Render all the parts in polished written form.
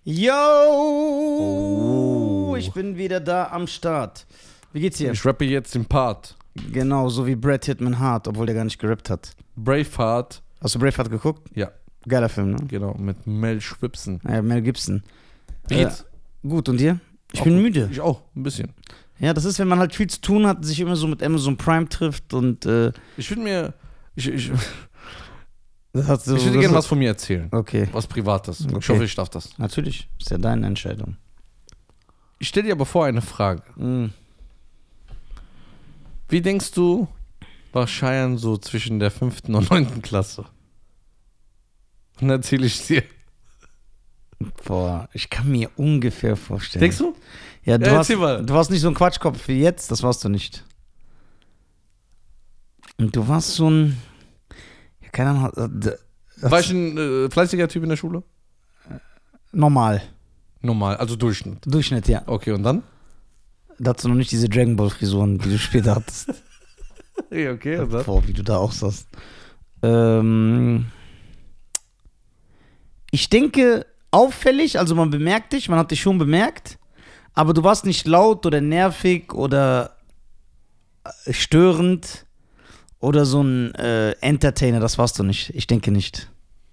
Yo! Ich bin wieder da am Start. Wie geht's dir? Ich rappe jetzt den Part. Genau, so wie Brad Hitman Hart, obwohl der gar nicht gerappt hat. Braveheart. Hast du Braveheart geguckt? Ja. Geiler Film, ne? Genau, mit Mel Gibson. Ja, Mel Gibson. Wie geht's? Gut, und dir? Ich Auch bin gut. müde. Ich auch, ein bisschen. Ja, das ist, wenn man halt viel zu tun hat, sich immer so mit Amazon Prime trifft und Ich würde mir. Ich das hat so, würde gerne was von mir erzählen. Okay, Was Privates. Ich Okay. hoffe, ich darf das. natürlich. Ist ja deine Entscheidung. Ich stelle dir aber vor eine Frage. Mhm. Wie denkst du, war Cheyenne so zwischen der 5. und 9. Klasse? Und erzähle ich dir. Boah, ich kann mir ungefähr vorstellen. Denkst du? Ja, Ja, erzähl mal. du warst nicht so ein Quatschkopf wie jetzt, das warst du nicht. Und du warst so ein, ja, keine Ahnung, War ich ein fleißiger Typ in der Schule? normal, Normal, also Durchschnitt. Durchschnitt, ja. Okay, und dann? Da hattest du noch nicht diese Dragon Ball Frisuren, die du später hattest. Ja, okay, und dann? Boah, wie du da aussahst. Ich denke, auffällig, also man bemerkt dich, man hat dich schon bemerkt, aber du warst nicht laut oder nervig oder störend oder so ein Entertainer, das warst du nicht. Ich denke nicht.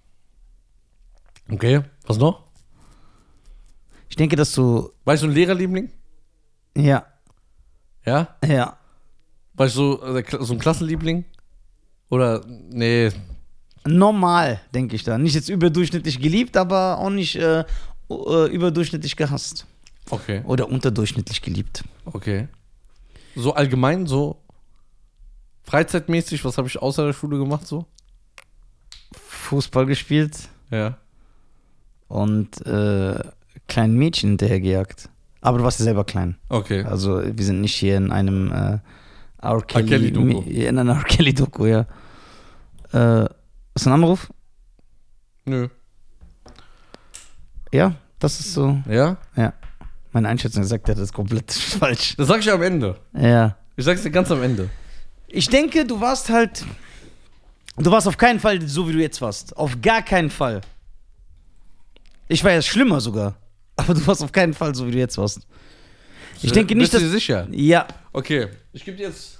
Okay, was noch? Ich denke, dass du, War ich so ein Lehrerliebling? ja, Ja? ja, War ich so ein Klassenliebling? Oder, nee, normal, denke ich da. Nicht jetzt überdurchschnittlich geliebt, aber auch nicht überdurchschnittlich gehasst. okay, Oder unterdurchschnittlich geliebt. okay. So allgemein, so freizeitmäßig, was habe ich außer der Schule gemacht so? Fußball gespielt Ja. und kleinen Mädchen hinterhergejagt. Aber du warst ja selber klein. Okay. Also wir sind nicht hier in einem R. Kelly-Doku. In einer R. Kelly-Doku, ja. Ist ein Anruf? Nö. Ja, das ist so. Ja? Ja. Meine Einschätzung sagt, das ist komplett falsch. Das sag ich am Ende. Ja. Ich sag's dir ganz am Ende. Ich denke, du warst auf keinen Fall so, wie du jetzt warst. Auf gar keinen Fall. Ich war ja schlimmer sogar. Aber du warst auf keinen Fall so, wie du jetzt warst. Ich denke nicht, Bist du dass. dir sicher? Ja. Okay. Ich gebe dir jetzt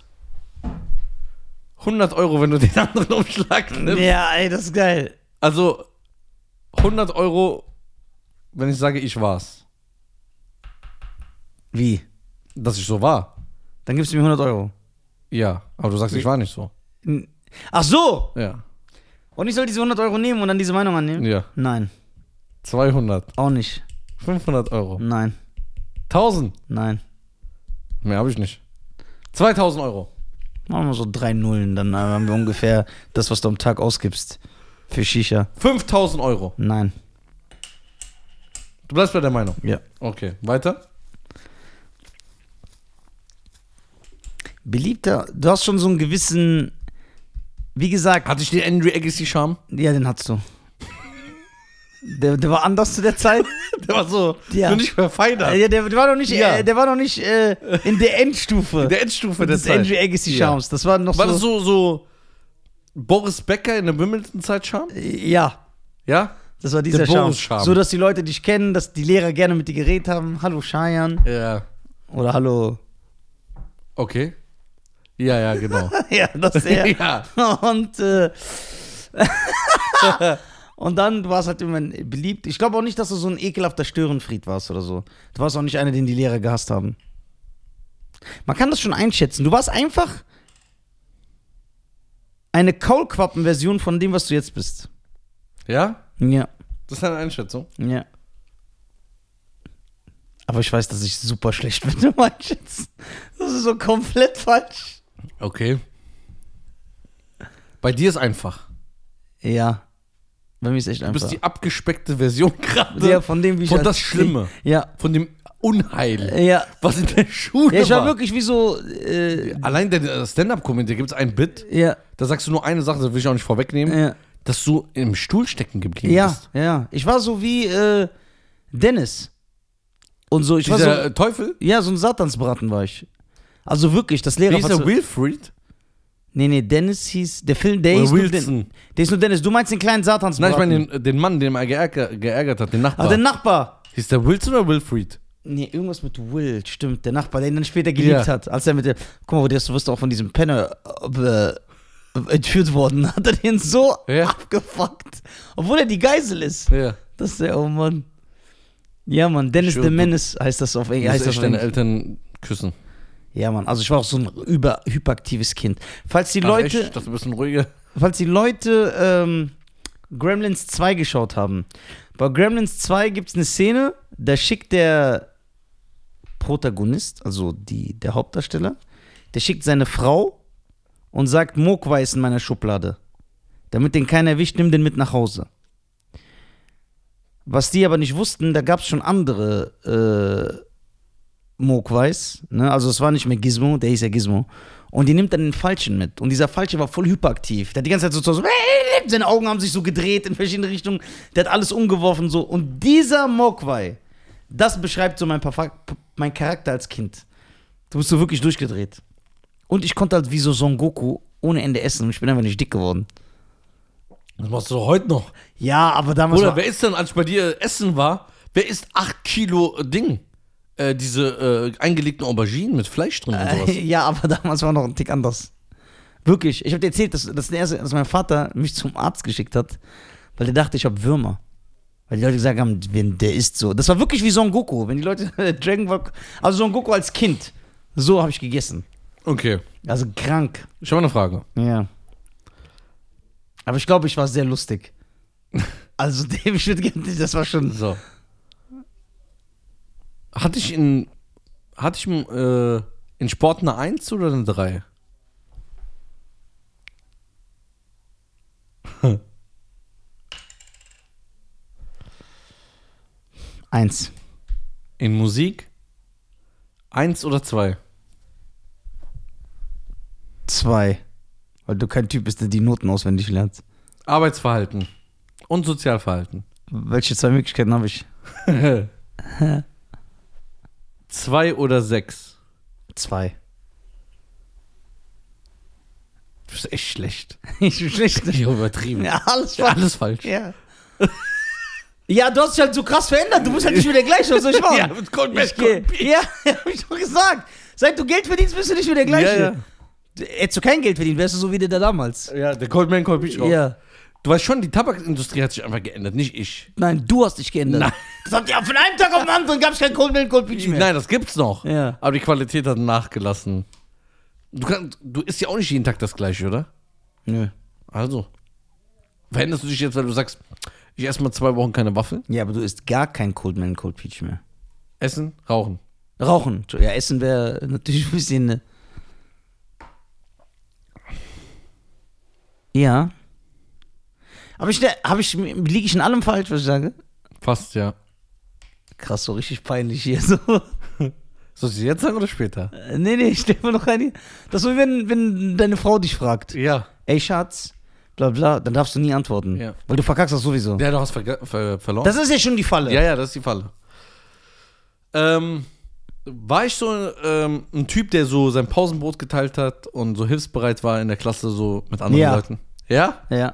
100 Euro, wenn du den anderen Umschlag nimmst. Ja, ey, das ist geil. Also 100 Euro, wenn ich sage, ich war's. Wie? Dass ich so war. Dann gibst du mir 100 Euro. Ja. Aber du sagst, ich war nicht so. Ach so! Ja. Und ich soll diese 100 Euro nehmen und dann diese Meinung annehmen? Ja. Nein, 200. auch nicht. 500 Euro. Nein, 1000. nein. Mehr habe ich nicht. 2000 Euro. Machen wir so 3 Nullen, dann haben wir ungefähr das, was du am Tag ausgibst. Für Shisha. 5000 Euro. Nein. Du bleibst bei der Meinung. Ja. Okay. Weiter? Beliebter, du hast schon so einen gewissen, wie gesagt, Hatte ich den Andrew Agassi-Charme? ja, den hattest du. Der war anders zu der Zeit. Der war so, Ja. nur nicht verfeinert. Ja, der war noch nicht, Ja. der war noch nicht in der Endstufe In der Endstufe der des Zeit. Andrew Agassi Charmes. Das war noch War so. das so Boris Becker in der Wimbledon-Zeit-Charme? Ja, Ja? das war dieser Der Charme. Boris-Charme. So, dass die Leute dich kennen, dass die Lehrer gerne mit dir geredet haben. Hallo Cheyenne. Ja. Oder hallo. Okay. Ja, genau. Ja, das ist er. Ja. Und dann, du warst halt immer beliebt. Ich glaube auch nicht, dass du so ein ekelhafter Störenfried warst oder so. Du warst auch nicht einer, den die Lehrer gehasst haben. Man kann das schon einschätzen. Du warst einfach eine Kaulquappen-Version von dem, was du jetzt bist. Ja? Ja, Das ist eine Einschätzung. ja. Aber ich weiß, dass ich super schlecht bin im Einschätzen. Das ist so komplett falsch. Okay. Bei dir ist einfach. Ja. Bei mir ist echt Du einfach. bist die abgespeckte Version gerade. Ja, von dem, wie ich Von als- das Schlimme. Ja. Von dem Unheil. Ja. Was in der Schule Ja, ich war war. wirklich wie so. Allein der Stand-Up-Comedy, da gibt es ein Bit, Ja. da sagst du nur eine Sache, das will ich auch nicht vorwegnehmen, Ja. dass du im Stuhl stecken geblieben Ja, bist. ja. Ich war so wie Dennis. Und so, ich war Dieser so. Teufel? Ja, so ein Satansbraten war ich. Also wirklich, das Lehrer Wie ist der Wilfried? Nee, Dennis hieß. Der Film, der Oder hieß nur Wilson. Der ist nur Dennis. Du meinst den kleinen Nein, Satansbraten. ich meine den Mann, den er geärgert hat, den Nachbar. Aber der Nachbar. Hieß der Wilson oder Wilfried? Nee, irgendwas mit Will, stimmt. Der Nachbar, der ihn dann später geliebt hat. Als er mit der. Guck mal, du wirst auch von diesem Penner entführt worden. Hat er den so abgefuckt. Obwohl er die Geisel ist. Ja. Das ist der, oh Mann. Ja, Mann, Dennis the Menace heißt das auf Englisch. Heißt das deine Eltern küssen? Ja, Mann, also ich war auch so ein hyperaktives Kind. Falls die Leute. Echt? Das ist ein bisschen ruhiger. Falls die Leute Gremlins 2 geschaut haben. Bei Gremlins 2 gibt es eine Szene, da schickt der Protagonist, also der Hauptdarsteller, der schickt seine Frau und sagt, Mogwai ist in meiner Schublade. Damit den keiner erwischt, nimm den mit nach Hause. Was die aber nicht wussten, da gab es schon andere Mogwais, ne? Also es war nicht mehr Gizmo, der hieß ja Gizmo. Und die nimmt dann den Falschen mit. Und dieser Falsche war voll hyperaktiv. Der hat die ganze Zeit so seine Augen haben sich so gedreht in verschiedene Richtungen. Der hat alles umgeworfen so. Und dieser Mogwai, das beschreibt so mein Charakter als Kind. Du bist so wirklich durchgedreht. Und ich konnte halt wie so Son Goku ohne Ende essen. Und ich bin einfach nicht dick geworden. Das machst du doch heute noch. Ja, aber damals Oder wer ist denn, als ich bei dir essen war, wer isst 8 Kilo Ding? Diese eingelegten Auberginen mit Fleisch drin und sowas. Ja, aber damals war noch ein Tick anders. Wirklich. Ich habe dir erzählt, dass mein Vater mich zum Arzt geschickt hat, weil der dachte, ich habe Würmer. Weil die Leute gesagt haben, der isst so. Das war wirklich wie Son Goku. Wenn die Leute Dragon Ball, also Son Goku als Kind. So habe ich gegessen. Okay. Also krank. Ich habe eine Frage. Ja. Aber ich glaube, ich war sehr lustig. Also das war schon so. Hatte ich in Sport eine 1 oder eine 3? Eins. In Musik 1 oder 2? 2. Weil du kein Typ bist, der die Noten auswendig lernt. Arbeitsverhalten und Sozialverhalten. Welche 2 Möglichkeiten habe ich? 2 oder 6? 2. Du bist echt schlecht. Ich bin schlecht. Ich habe übertrieben. Ja, alles Ja, falsch. alles falsch. Ja. Ja, du hast dich halt so krass verändert. Du bist halt nicht mehr der gleiche. Was soll ich machen? Ja, mit Cold Ja, hab ich doch gesagt. Seit du Geld verdienst, bist du nicht mehr der gleiche. Ja. Hättest du kein Geld verdient, wärst du so wie der damals. Ja, der Cold Man, Cold Beach auch. Ja. Du weißt schon, die Tabakindustrie hat sich einfach geändert, nicht ich. Nein, du hast dich geändert. Nein. Das habt ihr von einem Tag auf den anderen gab es kein Cold Milk, Cold Peach mehr. Nein, das gibt's noch. Ja. Aber die Qualität hat nachgelassen. Du isst ja auch nicht jeden Tag das Gleiche, oder? Nö. Also. Veränderst du dich jetzt, weil du sagst, ich esse mal 2 Wochen keine Waffeln? Ja, aber du isst gar kein Cold Milk, Cold Peach mehr. Essen, rauchen. Rauchen. Ja, Essen wäre natürlich ein bisschen. Ne. Ja. Aber liege ich in allem falsch, was ich sage? Fast, ja. Krass, so richtig peinlich hier. So. Soll ich es jetzt sagen oder später? Nee, ich stell mir noch eine. Das ist so, wenn deine Frau dich fragt. Ja. Ey, Schatz, bla bla, dann darfst du nie antworten. Ja. Weil du verkackst das sowieso. Ja, du hast verloren. Das ist ja schon die Falle. Ja, das ist die Falle. War ich so ein Typ, der so sein Pausenbrot geteilt hat und so hilfsbereit war in der Klasse so mit anderen Leuten? Ja? Ja.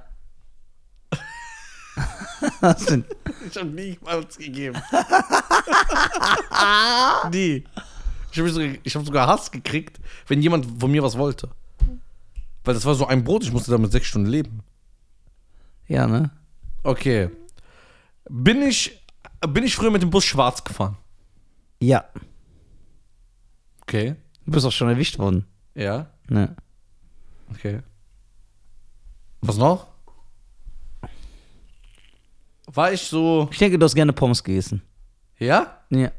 Ich hab nie mal was gegeben. Nie. Ich hab sogar Hass gekriegt, wenn jemand von mir was wollte. Weil das war so ein Brot, ich musste damit 6 Stunden leben. Ja, ne? Okay. Bin ich früher mit dem Bus schwarz gefahren? Ja. Okay. Du bist auch schon erwischt worden. Ja. Ne. Okay. Was noch? War ich so... Ich denke, du hast gerne Pommes gegessen. Ja? Ja.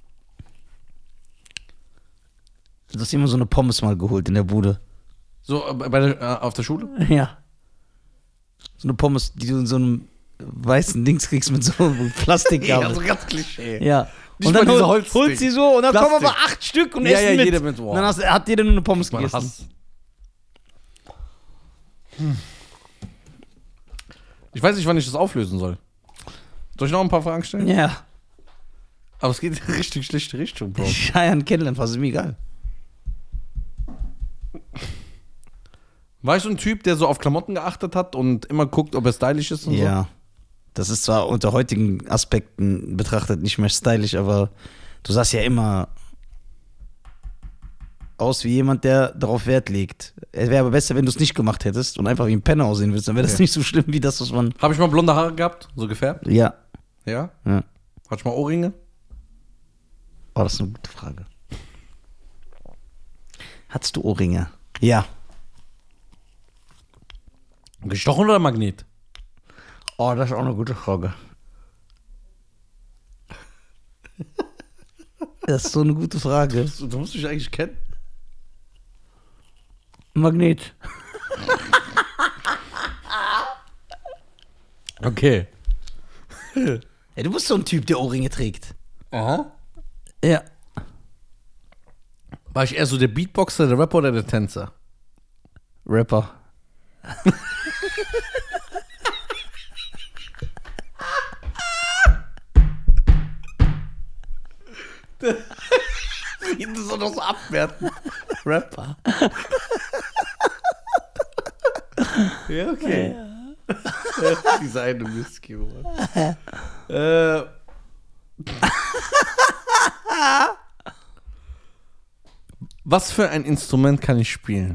Du hast immer so eine Pommes mal geholt in der Bude. So auf der Schule? Ja. So eine Pommes, die du in so einem weißen Dings kriegst mit so einem Plastikgabel. Ja, so ganz Klischee. Ja. Nicht Und dann mal diese Holzding. holt sie so und dann Plastik. kommen aber 8 Stück und Ja, essen ja, mit. jeder mit. Wow. Und dann hat jeder nur eine Pommes Mein gegessen. Hass. Ich weiß nicht, wann ich das auflösen soll. Soll ich noch ein paar Fragen stellen? Ja. Aber es geht in richtig schlechte Richtung, Bro. Cheyenne kennenlernen, fast ist mir egal. War ich so ein Typ, der so auf Klamotten geachtet hat und immer guckt, ob er stylisch ist und so? Ja. Das ist zwar unter heutigen Aspekten betrachtet nicht mehr stylisch, aber du sahst ja immer aus wie jemand, der darauf Wert legt. Es wäre aber besser, wenn du es nicht gemacht hättest und einfach wie ein Penner aussehen würdest. Dann wäre das nicht so schlimm wie das, was man... Habe ich mal blonde Haare gehabt? So gefärbt? Ja. Ja? Ja. Hatte ich mal Ohrringe? Oh, das ist eine gute Frage. Hattest du Ohrringe? Ja. Gestochen oder Magnet? Oh, das ist auch eine gute Frage. Das ist so eine gute Frage. Du musst mich eigentlich kennen. Magnet. Okay. Ja, du bist so ein Typ, der Ohrringe trägt. Aha. Ja. War ich eher so der Beatboxer, der Rapper oder der Tänzer? Rapper. Wie du so noch so abwerten. Rapper. Ja, okay. Diese eine Whisky, Mann. Was für ein Instrument kann ich spielen?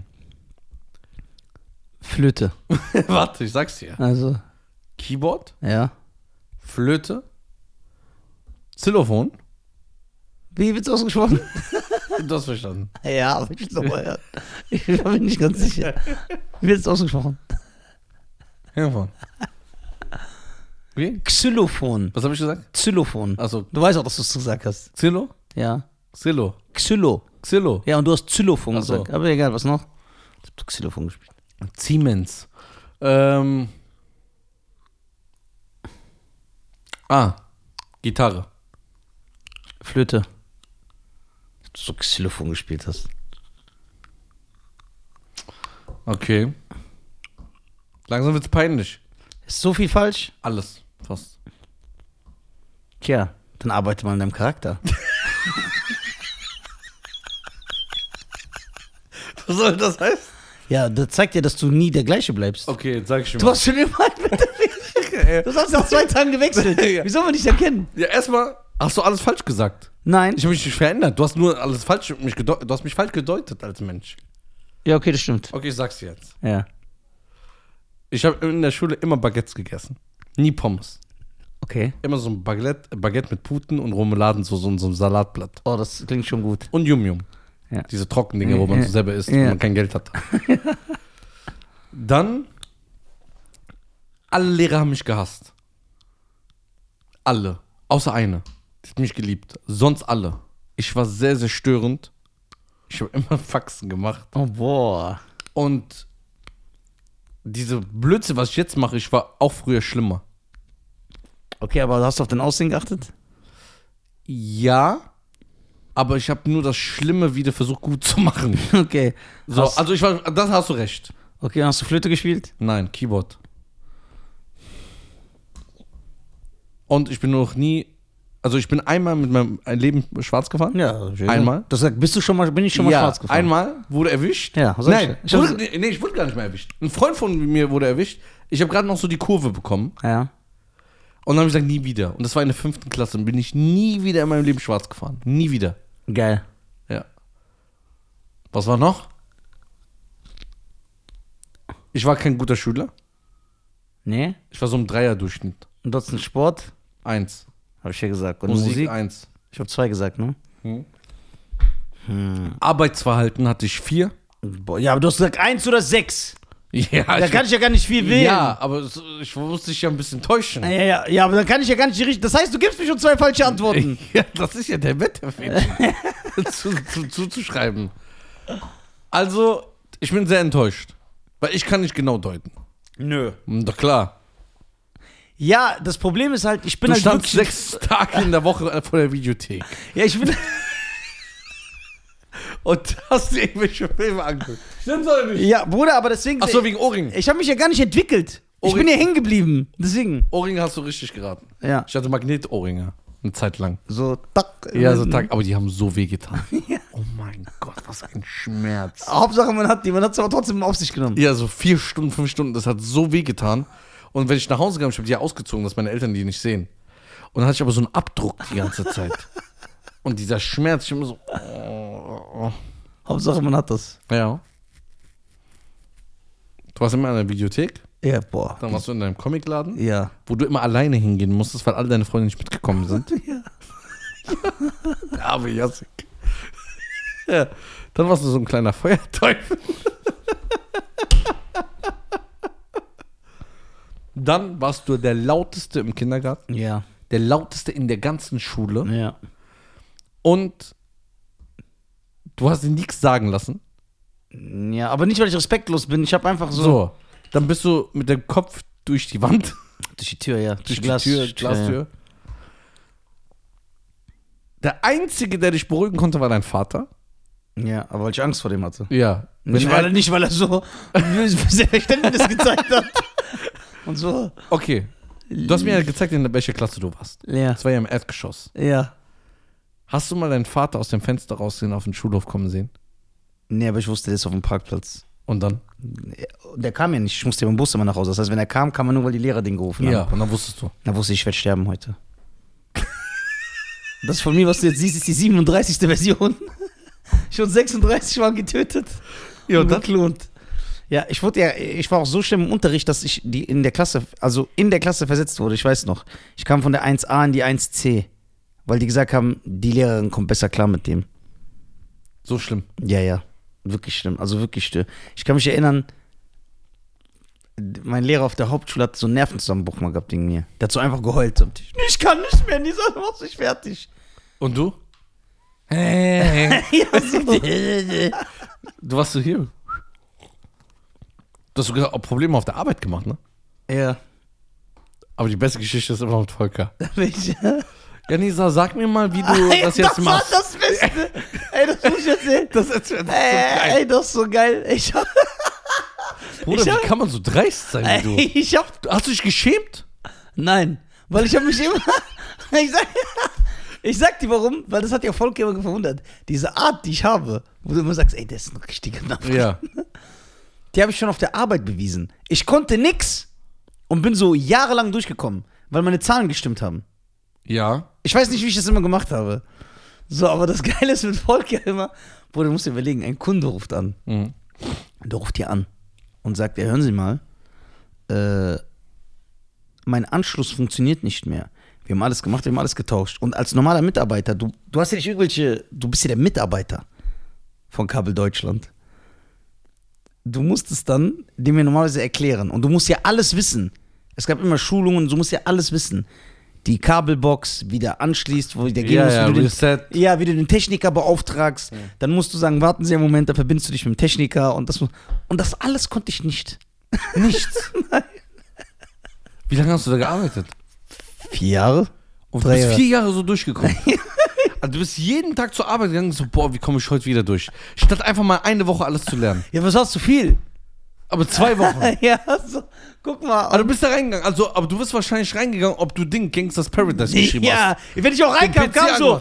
Flöte. Warte, ich sag's dir. Also, Keyboard, ja. Flöte, Xylophon. Wie wird's ausgesprochen? Du hast verstanden. Ja, aber ich glaube, ja. Ich bin nicht ganz sicher. Wie wird's ausgesprochen? Xylophon. Wie? Xylophon. Was habe ich gesagt? Xylophon. Also Du weißt auch, dass du es gesagt hast. Xylo? Ja. Xylo. Xylo. Xylo. Ja, und du hast Xylophon Ach so. gesagt. Aber egal, was noch? Ich hab Xylophon gespielt. Siemens. Gitarre. Flöte. Dass du so Xylophon gespielt hast. Okay. Langsam wird's peinlich. Ist so viel falsch? Alles. Fast. Tja, dann arbeite mal an deinem Charakter. Was soll das heißen? Ja, das zeigt dir, dass du nie der gleiche bleibst. Okay, jetzt sag ich schon Du mal. hast schon immer Du hast nach 2 Tagen gewechselt. Wie soll man dich erkennen? Ja, erstmal hast du alles falsch gesagt. Nein. Ich habe mich nicht verändert. Du hast nur alles falsch du hast mich falsch gedeutet als Mensch. Ja, okay, das stimmt. Okay, ich sag's dir jetzt. Ja. Ich habe in der Schule immer Baguettes gegessen. Nie Pommes. Okay. Immer so ein Baguette mit Puten und Remouladen, so ein Salatblatt. Oh, das klingt schon gut. Und Yum-Yum. Ja. Diese Trockendinger, wo man so selber isst, Ja. wenn man kein Geld hat. Dann, alle Lehrer haben mich gehasst. Alle. Außer eine. Die hat mich geliebt. Sonst alle. Ich war sehr, sehr störend. Ich habe immer Faxen gemacht. Oh, boah. Und diese Blödsinn, was ich jetzt mache, ich war auch früher schlimmer. Okay, aber hast du auf dein Aussehen geachtet? Ja, aber ich habe nur das Schlimme wieder versucht gut zu machen. Okay. So, also das hast du recht. Okay, hast du Flöte gespielt? Nein, Keyboard. Und ich bin noch nie, also ich bin einmal mit meinem Leben schwarz gefahren. Ja. Einmal? Das sagt, bin ich schon mal schwarz gefahren? einmal wurde erwischt. Ja, was soll Nein, ich- ich wurde gar nicht mehr erwischt. Ein Freund von mir wurde erwischt. Ich habe gerade noch so die Kurve bekommen. Ja. Und dann habe ich gesagt, nie wieder. Und das war in der 5. Klasse. Und bin ich nie wieder in meinem Leben schwarz gefahren. Nie wieder. Geil. Ja. Was war noch? Ich war kein guter Schüler. Nee? Ich war so im Dreierdurchschnitt. Und dort ist ein Sport? 1. Habe ich ja gesagt. Und Musik 1. Ich habe 2 gesagt, ne? Arbeitsverhalten hatte ich 4. Boah, ja, aber du hast gesagt 1 oder 6. Ja, Da kann ich ja gar nicht viel wählen. ja, aber ich musste dich ja ein bisschen täuschen. Ja, aber dann kann ich ja gar nicht die richtige. Das heißt, du gibst mir schon 2 falsche Antworten. Ja, das ist ja der Wetterfehler. zuzuschreiben. Also, ich bin sehr enttäuscht. Weil ich kann nicht genau deuten. Nö. Doch klar. Ja, das Problem ist halt, ich bin Du halt standst wirklich. 6 Tage in der Woche vor der Videothek. Ja, ich bin. Und hast dir irgendwelche Filme angeguckt. Stimmt's oder nicht? Ja, Bruder, aber deswegen. Achso, wegen Ohrring. Ich habe mich ja gar nicht entwickelt. Ich bin hier hängen geblieben. Deswegen. Ohrringe hast du richtig geraten. Ja. Ich hatte Magnetohrringe. Eine Zeit lang. So, tack. Ja, so Tag, aber die haben so weh getan. Oh mein Gott, was ein Schmerz. Hauptsache, man hat sie aber trotzdem auf sich genommen. Ja, so 4 Stunden, 5 Stunden, das hat so weh getan. Und wenn ich nach Hause kam, ich habe die ja ausgezogen, dass meine Eltern die nicht sehen. Und dann hatte ich aber so einen Abdruck die ganze Zeit. Und dieser Schmerz, ich immer so. Hauptsache, man hat das. Ja. Du warst immer in der Videothek, Ja, boah. dann warst du in deinem Comicladen, Ja. wo du immer alleine hingehen musstest, weil alle deine Freunde nicht mitgekommen sind. Ja. Der arme Jassik. Ja. Dann warst du so ein kleiner Feuerteufel. Dann warst du der Lauteste im Kindergarten, Ja. der Lauteste in der ganzen Schule Ja. und du hast dir nichts sagen lassen. Ja, aber nicht, weil ich respektlos bin. Ich habe einfach so. So, dann bist du mit dem Kopf durch die Wand, Durch die Tür, ja. durch die Glastür. Der Einzige, der dich beruhigen konnte, war dein Vater. Ja, aber weil ich Angst vor dem hatte. Ja. Nicht, weil er so Selbstverständnis gezeigt hat. Und so. Okay. Du hast mir ja gezeigt, in welcher Klasse du warst. Ja. Das war ja im Erdgeschoss. Ja. Hast du mal deinen Vater aus dem Fenster rausgehen auf den Schulhof kommen sehen? Nee, aber ich wusste, der ist auf dem Parkplatz. Und dann? Der kam ja nicht. Ich musste ja mit dem Bus immer nach Hause. Das heißt, wenn er kam, kam er nur, weil die Lehrer den gerufen haben. Und dann wusstest du. Dann wusste ich werde sterben heute. Das von mir, was du jetzt siehst, ist die 37. Version. Schon 36 Mal getötet. Ja, und dann? geklont. Ja, ich war auch so schlimm im Unterricht, dass ich in der Klasse versetzt wurde. Ich weiß noch. Ich kam von der 1a in die 1c. Weil die gesagt haben, die Lehrerin kommt besser klar mit dem. So schlimm. Ja, ja. Wirklich schlimm. Also wirklich schlimm. Ich kann mich erinnern, mein Lehrer auf der Hauptschule hat so einen Nervenzusammenbruch mal gehabt wegen mir. Der hat so einfach geheult. Ich kann nicht mehr, Nisa, du machst mich fertig. Und du? Ja, so. Du warst so hier. Du hast sogar auch Probleme auf der Arbeit gemacht, ne? Ja. Aber die beste Geschichte ist immer mit Volker. Welche? Ja, Nisa, sag mir mal, wie du das jetzt machst. Das war das Beste. Ey, das muss ich erzählen. Das ist so geil. Ey, das ist so geil. Bruder, wie kann man so dreist sein wie du? Hast du dich geschämt? Nein, weil ich habe mich immer... Ich sag dir warum, weil das hat ja Volker immer verwundert. Diese Art, die ich habe, wo du immer sagst, ey, das ist ein richtiger Name. Ja. Die habe ich schon auf der Arbeit bewiesen. Ich konnte nix und bin so jahrelang durchgekommen, weil meine Zahlen gestimmt haben. Ja. Ich weiß nicht, wie ich das immer gemacht habe. So, aber das Geile ist mit Volker immer, Bruder, du musst dir überlegen, ein Kunde ruft an. Mhm. Der ruft hier an und sagt, ja, hören Sie mal, mein Anschluss funktioniert nicht mehr. Wir haben alles gemacht, wir haben alles getauscht. Und als normaler Mitarbeiter, du hast ja nicht du bist ja der Mitarbeiter von Kabel Deutschland. Du musst es dann dem ja normalerweise erklären. Und du musst ja alles wissen. Es gab immer Schulungen, du musst ja alles wissen. Die Kabelbox, wie der anschließt, wo der gehen muss, wie du den Techniker beauftragst. Ja. Dann musst du sagen, warten Sie einen Moment, da verbindest du dich mit dem Techniker. Und das alles konnte ich nicht. Nichts? Nein. Wie lange hast du da gearbeitet? 4 Jahre. Und du bist 4 Jahre so durchgekommen. Also du bist jeden Tag zur Arbeit gegangen, so, boah, wie komme ich heute wieder durch? Statt einfach mal eine Woche alles zu lernen. Ja, was hast du viel? Aber 2 Wochen. Ja, so, guck mal. Aber du bist da reingegangen, also, aber du bist wahrscheinlich reingegangen, ob du Gangsters Paradise geschrieben hast. Ja, wenn ich auch reinkam, kam so.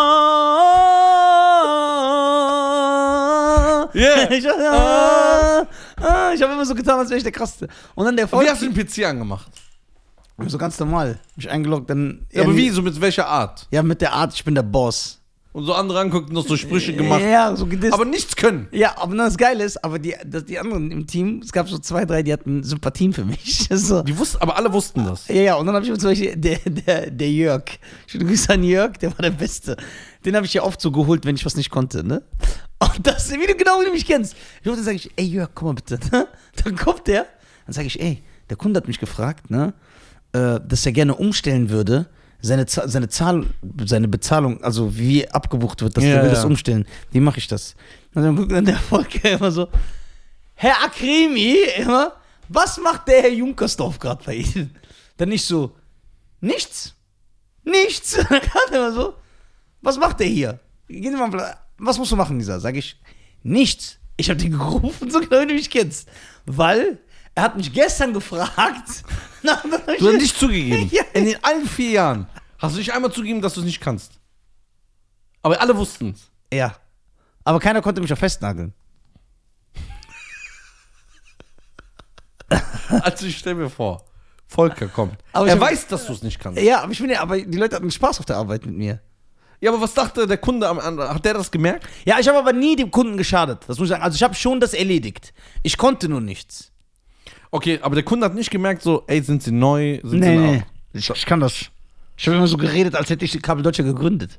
Yeah. Ich habe immer so getan, als wäre ich der Krasseste. Und dann der Wie hast du den PC angemacht? So ganz normal. Mich eingeloggt, dann. Ja, aber wie? So mit welcher Art? Ja, mit der Art, ich bin der Boss. Und so andere anguckt und noch so Sprüche gemacht. Ja, so gedisst. Aber nichts können. Ja, aber das Geile ist, aber die anderen im Team, es gab so 2, 3, die hatten Sympathien für mich. So. Die wussten, aber alle wussten das. Ja, und dann habe ich zum Beispiel der Jörg. Schöne Grüße an Jörg, der war der Beste. Den habe ich ja oft so geholt, wenn ich was nicht konnte, ne? Und das, wie du mich kennst. Dann sage ich, ey Jörg, komm mal bitte. Dann kommt der, dann sage ich, ey, der Kunde hat mich gefragt, ne? Dass er gerne umstellen würde, seine Bezahlung, also wie abgebucht wird, dass der will das umstellen. Wie mache ich das? Und dann guckt dann der Volker immer so, Herr Akrimi, immer, was macht der Herr Junkersdorf gerade bei Ihnen? Dann nicht so, nichts. Dann kann er immer so, was macht der hier? Was musst du machen, Lisa? Sag ich, nichts. Ich habe den gerufen, so genau wie du mich kennst. Weil er hat mich gestern gefragt. Du hast nicht zugegeben. Ja. In allen 4 Jahren hast du nicht einmal zugegeben, dass du es nicht kannst. Aber alle wussten es. Ja. Aber keiner konnte mich auch festnageln. Also ich stell mir vor, Volker kommt. Aber Er ich hab- weiß, dass du es nicht kannst. Ja, aber die Leute hatten Spaß auf der Arbeit mit mir. Ja, aber was dachte der Kunde am Ende? Hat der das gemerkt? Ja, ich habe aber nie dem Kunden geschadet. Das muss ich sagen. Also ich habe schon das erledigt. Ich konnte nur nichts. Okay, aber der Kunde hat nicht gemerkt, so, ey, sind sie neu? Sind sie Nee. Ich kann das. Ich habe immer so geredet, als hätte ich die Kabel Deutsche gegründet.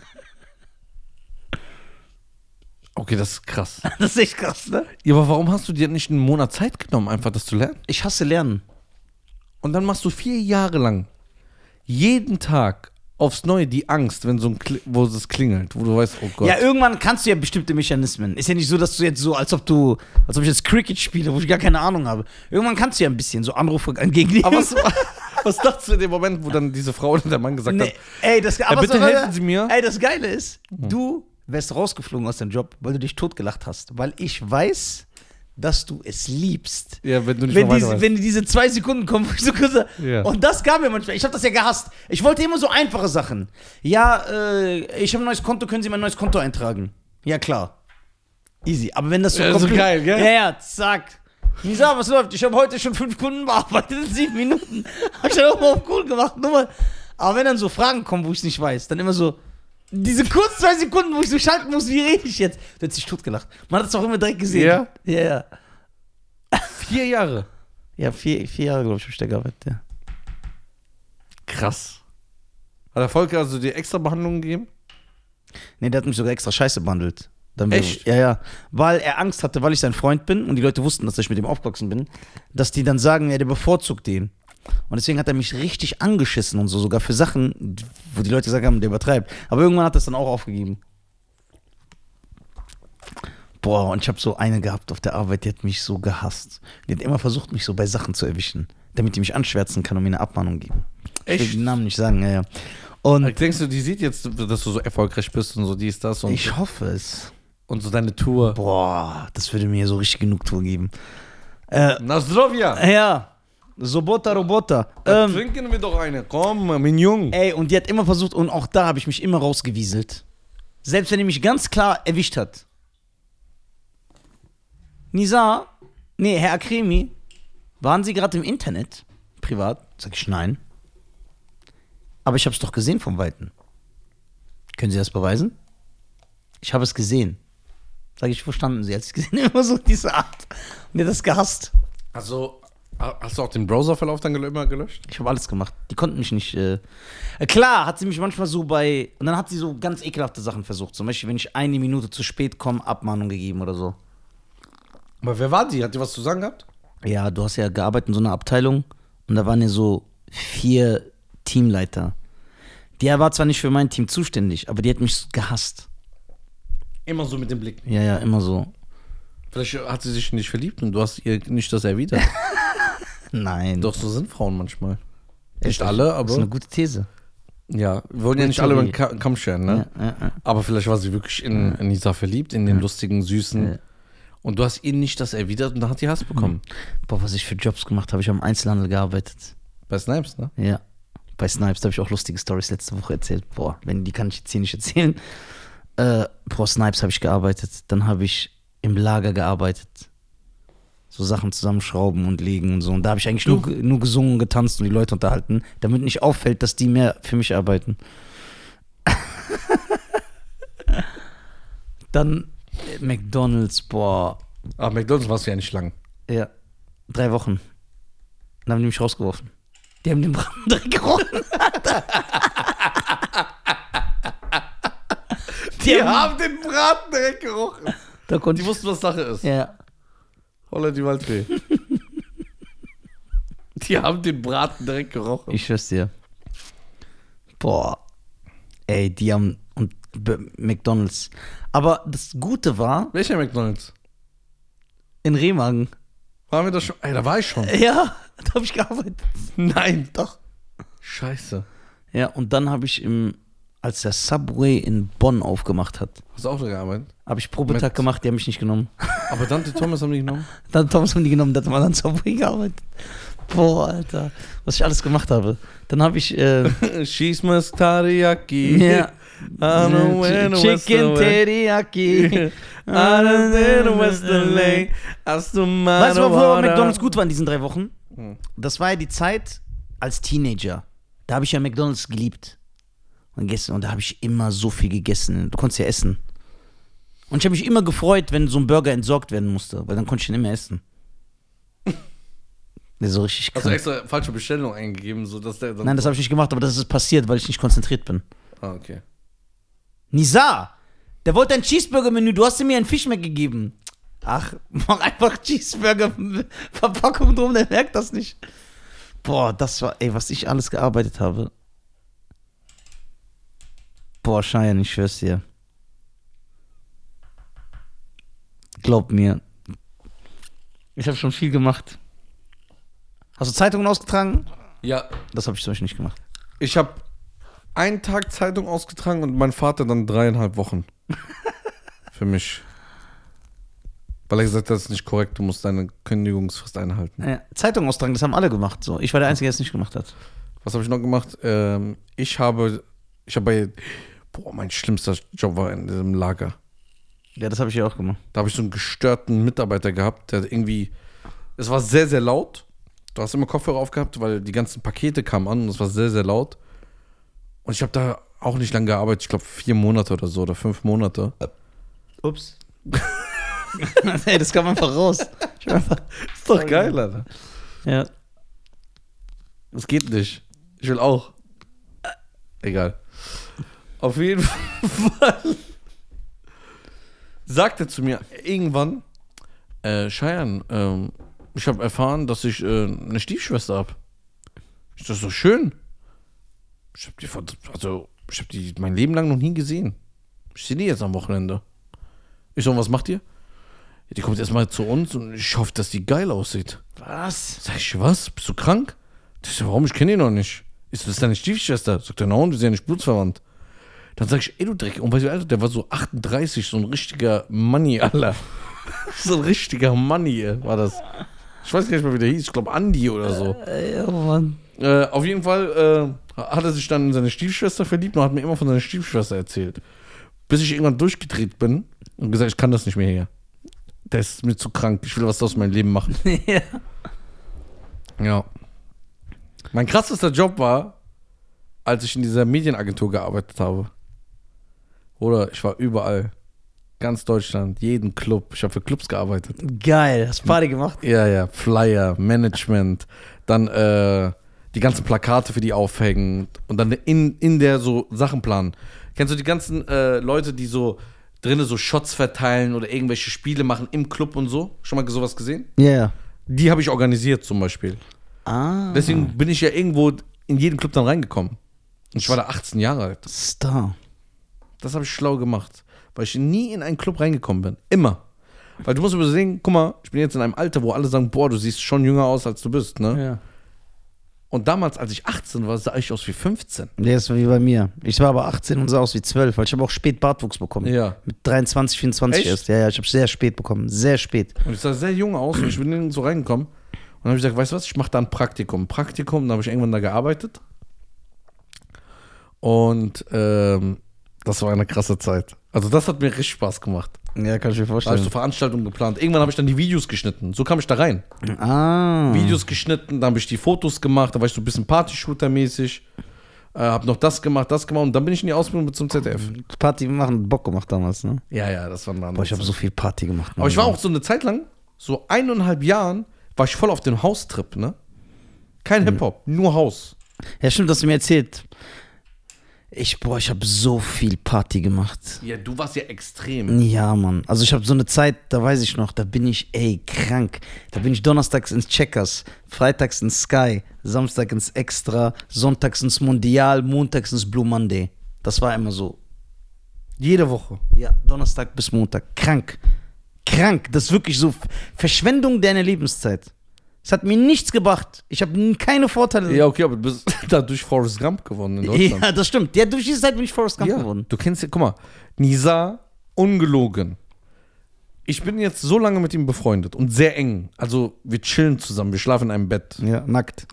Okay, das ist krass. Das ist echt krass, ne? Ja, aber warum hast du dir nicht einen Monat Zeit genommen, einfach das zu lernen? Ich hasse Lernen. Und dann machst du 4 Jahre lang jeden Tag aufs Neue die Angst, wenn wo es klingelt, wo du weißt, oh Gott. Ja, irgendwann kannst du ja bestimmte Mechanismen. Ist ja nicht so, dass du jetzt so, als ob ich jetzt Cricket spiele, wo ich gar keine Ahnung habe. Irgendwann kannst du ja ein bisschen so Anrufe entgegennehmen. Aber was dachtest du in dem Moment, wo dann diese Frau oder der Mann gesagt hat, ey, bitte helfen Sie mir? Ey, das Geile ist, du wärst rausgeflogen aus deinem Job, weil du dich totgelacht hast. Weil ich weiß, dass du es liebst. Ja, wenn du nicht mehr weiter weißt. Wenn diese 2 Sekunden kommen, wo ich so kurz, Ja. Und das kam mir manchmal. Ich habe das ja gehasst. Ich wollte immer so einfache Sachen. Ja, ich habe ein neues Konto, können Sie mein neues Konto eintragen? Ja, klar. Easy. Aber wenn das so Ja, so geil, gell? Ja, zack. Nisa, was läuft? Ich habe heute schon 5 Kunden bearbeitet in 7 Minuten. Hab ich dann auch mal auf cool gemacht. Nur mal. Aber wenn dann so Fragen kommen, wo ich es nicht weiß, dann immer so, diese kurz 2 Sekunden, wo ich so schalten muss, wie rede ich jetzt? Du hast dich totgelacht. Man hat es auch immer direkt gesehen. Ja? Ja. 4 Jahre. Ja, 4 Jahre, glaube ich, habe ich da gearbeitet, ja. Krass. Hat der Volker also dir extra Behandlungen gegeben? Nee, der hat mich sogar extra scheiße behandelt. Echt? Ja. Weil er Angst hatte, weil ich sein Freund bin und die Leute wussten, dass ich mit ihm aufgewachsen bin, dass die dann sagen, ja, der bevorzugt den. Und deswegen hat er mich richtig angeschissen und so, sogar für Sachen, wo die Leute gesagt haben, der übertreibt. Aber irgendwann hat er es dann auch aufgegeben. Boah, und ich habe so eine gehabt auf der Arbeit, die hat mich so gehasst. Die hat immer versucht, mich so bei Sachen zu erwischen, damit die mich anschwärzen kann und mir eine Abmahnung geben. Ich will Echt? den Namen nicht sagen, ja. Und Denkst du, die sieht jetzt, dass du so erfolgreich bist und so dies, das und, ich hoffe es. und so deine Tour? Boah, das würde mir so richtig Genugtuung geben. Nazdrovia! Ja, Sobota Robota. Trinken wir doch eine. Komm, mein Junge. Ey, und die hat immer versucht, und auch da habe ich mich immer rausgewieselt. Selbst wenn die mich ganz klar erwischt hat. Nisa, nee, Herr Akremi, waren Sie gerade im Internet? Privat? Sag ich, nein. Aber ich habe es doch gesehen vom Weiten. Können Sie das beweisen? Ich habe es gesehen. Sag ich, wo standen Sie, als ich gesehen habe? Immer so diese Art. Und die hat das gehasst. Also, hast du auch den Browserverlauf dann immer gelöscht? Ich habe alles gemacht. Die konnten mich nicht. Klar, hat sie mich manchmal so bei. Und dann hat sie so ganz ekelhafte Sachen versucht. Zum Beispiel, wenn ich 1 Minute zu spät komme, Abmahnung gegeben oder so. Aber wer war die? Hat die was zu sagen gehabt? Ja, du hast ja gearbeitet in so einer Abteilung und da waren ja so 4 Teamleiter. Die war zwar nicht für mein Team zuständig, aber die hat mich gehasst. Immer so mit dem Blick. Ja, immer so. Vielleicht hat sie sich nicht verliebt und du hast ihr nicht das erwidert. Nein. Doch, so sind Frauen manchmal. Echt? Nicht alle, Das ist aber. eine gute These. Ja, wir wollen ja nicht alle über den Kamm scheren, ne? Ja. Aber vielleicht war sie wirklich in Nisa verliebt, in den lustigen, süßen. Ja. Und du hast ihr nicht das erwidert und dann hat die Hass bekommen. Boah, was ich für Jobs gemacht habe. Ich habe im Einzelhandel gearbeitet. Bei Snipes, ne? Ja. Bei Snipes, da habe ich auch lustige Stories letzte Woche erzählt. Boah, die kann ich jetzt hier nicht erzählen. Snipes habe ich gearbeitet. Dann habe ich im Lager gearbeitet. So Sachen zusammenschrauben und legen und so. Und da habe ich eigentlich nur gesungen, getanzt und die Leute unterhalten, damit nicht auffällt, dass die mehr für mich arbeiten. Dann McDonald's, boah. Ah, McDonald's warst du ja nicht lang. Ja, 3 Wochen. Dann haben die mich rausgeworfen. Die haben den Braten direkt gerochen. Die haben den Braten direkt gerochen. Da konnte Die wussten, was Sache ist. Ja. Holla die Waldfee. Die haben den Braten direkt gerochen. Ich schwör's dir. Boah. Ey, die haben. Und McDonald's. Aber das Gute war, Welcher McDonald's? in Remagen. Waren wir da schon? Ey, da war ich schon. Ja, da habe ich gearbeitet. Nein. Doch. Scheiße. Ja, und dann habe ich als der Subway in Bonn aufgemacht hat, Hast du auch da gearbeitet? habe ich Probetag gemacht, die haben mich nicht genommen. Aber Dante Thomas haben die genommen? Dann Thomas haben die genommen, da hat man dann Subway gearbeitet. Boah, Alter, was ich alles gemacht habe. Dann habe ich, Schismas Teriyaki. ja, I don't know Chicken Teriyaki. Western Lake. Hast du mal Weißt du, wo McDonald's gut war in diesen 3 Wochen? das war ja die Zeit als Teenager. Da habe ich ja McDonald's geliebt. Und da habe ich immer so viel gegessen. Du konntest ja essen. Und ich habe mich immer gefreut, wenn so ein Burger entsorgt werden musste, weil dann konnte ich ihn immer essen. Der so richtig Hast du extra falsche Bestellung eingegeben, sodass der dann. Nein, das habe ich nicht gemacht, aber das ist passiert, weil ich nicht konzentriert bin. Ah, okay. Nisa, der wollte ein Cheeseburger-Menü, du hast ihm mir einen Fischmeck gegeben. Ach, mach einfach Cheeseburger-Verpackung drum, der merkt das nicht. Boah, das war, was ich alles gearbeitet habe. Boah, Cheyenne, ich schwör's dir. Glaub mir. Ich habe schon viel gemacht. Hast du Zeitungen ausgetragen? Ja. Das habe ich zum Beispiel nicht gemacht. Ich habe einen Tag Zeitung ausgetragen und mein Vater dann 3,5 Wochen. Für mich. Weil er gesagt hat, das ist nicht korrekt, du musst deine Kündigungsfrist einhalten. Ja, Zeitung austragen, das haben alle gemacht. So. Ich war der Einzige, der es nicht gemacht hat. Was habe ich noch gemacht? Ich habe mein schlimmster Job war in diesem Lager. Ja, das habe ich ja auch gemacht. Da habe ich so einen gestörten Mitarbeiter gehabt, der irgendwie, es war sehr, sehr laut. Du hast immer Kopfhörer aufgehabt, weil die ganzen Pakete kamen an und es war sehr, sehr laut. Und ich habe da auch nicht lange gearbeitet, ich glaube 4 Monate oder so oder 5 Monate. Ups. Ey, das kam einfach raus. Ist doch geil, Alter. Ja. Das geht nicht. Ich will auch. Egal. Auf jeden Fall sagt er zu mir irgendwann, Cheyenne, ich habe erfahren, dass ich eine Stiefschwester habe. Ist das so schön? Ich habe die mein Leben lang noch nie gesehen. Ich sehe die jetzt am Wochenende. Ich so, was macht ihr? Ja, die kommt erstmal zu uns und ich hoffe, dass die geil aussieht. Was? Sag ich, was? Bist du krank? Das ist ja, warum? Ich kenne die noch nicht. Ich so, das ist deine Stiefschwester. Sagt er, no, wir sind ja nicht blutsverwandt. Dann sag ich, ey, du Dreck. Und weißt du, Alter, der war so 38, so ein richtiger Manni, Alter. So ein richtiger Manni, war das. Ich weiß gar nicht mehr, wie der hieß. Ich glaube, Andi oder so. Ja, Mann. Auf jeden Fall hat er sich dann in seine Stiefschwester verliebt und hat mir immer von seiner Stiefschwester erzählt. Bis ich irgendwann durchgedreht bin und gesagt, ich kann das nicht mehr hier. Der ist mir zu krank. Ich will was aus meinem Leben machen. Ja. Ja. Mein krassester Job war, als ich in dieser Medienagentur gearbeitet habe. Oder ich war überall. Ganz Deutschland, jeden Club. Ich habe für Clubs gearbeitet. Geil, hast Party gemacht? Ja. Flyer, Management, dann die ganzen Plakate für die aufhängen und dann in der so Sachen planen. Kennst du die ganzen Leute, die so drinnen so Shots verteilen oder irgendwelche Spiele machen im Club und so? Schon mal sowas gesehen? Ja. Yeah. Die habe ich organisiert zum Beispiel. Ah. Deswegen bin ich ja irgendwo in jeden Club dann reingekommen. Und ich war da 18 Jahre alt. Star. Das habe ich schlau gemacht, weil ich nie in einen Club reingekommen bin. Immer. Weil du musst überlegen, guck mal, ich bin jetzt in einem Alter, wo alle sagen, boah, du siehst schon jünger aus, als du bist, ne? Ja. Und damals, als ich 18 war, sah ich aus wie 15. Der ist wie bei mir. Ich war aber 18 und sah aus wie 12, weil ich habe auch spät Bartwuchs bekommen. Ja. Mit 23, 24 Echt? erst. Ja, ich habe sehr spät bekommen. Sehr spät. Und ich sah sehr jung aus und ich bin so reingekommen. Und dann habe ich gesagt, weißt du was, ich mache da ein Praktikum. Dann habe ich irgendwann da gearbeitet. Und das war eine krasse Zeit. Also das hat mir richtig Spaß gemacht. Ja, kann ich mir Da habe vorstellen. ich so Veranstaltungen geplant. Irgendwann habe ich dann die Videos geschnitten. So kam ich da rein. Ah. Videos geschnitten, dann habe ich die Fotos gemacht, da war ich so ein bisschen Party-Shooter-mäßig. Habe noch das gemacht und dann bin ich in die Ausbildung zum ZDF. Party machen hat Bock gemacht damals, ne? Ja, das war ein Boah, ich habe so viel Party gemacht. Aber ich war auch so eine Zeit lang, so 1,5 Jahren, war ich voll auf dem Haustrip, ne? Kein Hip-Hop, nur Haus. Ja, stimmt, das hast du mir erzählt. Ich habe so viel Party gemacht. Ja, du warst ja extrem. Ja, Mann. Also ich habe so eine Zeit, da weiß ich noch, da bin ich, krank. Da bin ich donnerstags ins Checkers, freitags ins Sky, Samstag ins Extra, sonntags ins Mondial, montags ins Blue Monday. Das war immer so. Jede Woche. Ja, Donnerstag bis Montag. Krank. Das ist wirklich so Verschwendung deiner Lebenszeit. Es hat mir nichts gebracht. Ich habe keine Vorteile. Ja, okay, aber du bist dadurch Forrest Gump gewonnen in Deutschland. Ja, das stimmt. Ja, durch diese Zeit bin ich Forrest Gump geworden. Du kennst ja, guck mal, Nisa, ungelogen. Ich bin jetzt so lange mit ihm befreundet und sehr eng. Also wir chillen zusammen, wir schlafen in einem Bett. Ja, nackt.